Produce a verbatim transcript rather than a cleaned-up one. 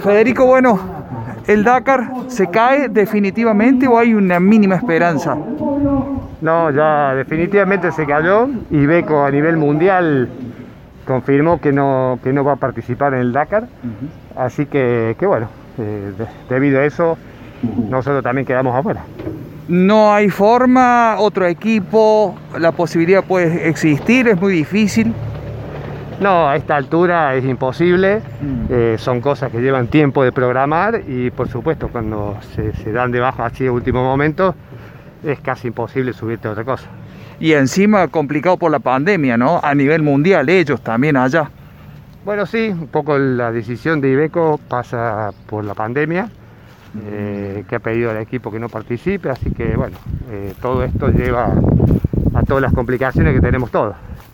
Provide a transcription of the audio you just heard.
Federico, bueno, ¿el Dakar se cae definitivamente o hay una mínima esperanza? No, ya definitivamente se cayó. Iveco a nivel mundial confirmó que no, que no va a participar en el Dakar. Uh-huh. Así que, que bueno, eh, de, debido a eso, nosotros también quedamos afuera. No hay forma, otro equipo, la posibilidad puede existir, es muy difícil. No, a esta altura es imposible, mm. eh, son cosas que llevan tiempo de programar y por supuesto cuando se, se dan de baja así de último momento es casi imposible subirte a otra cosa. Y encima complicado por la pandemia, ¿no? A nivel mundial, ellos también allá. Bueno, sí, un poco la decisión de Iveco pasa por la pandemia, mm. eh, que ha pedido al equipo que no participe, así que bueno, eh, todo esto lleva a todas las complicaciones que tenemos todos.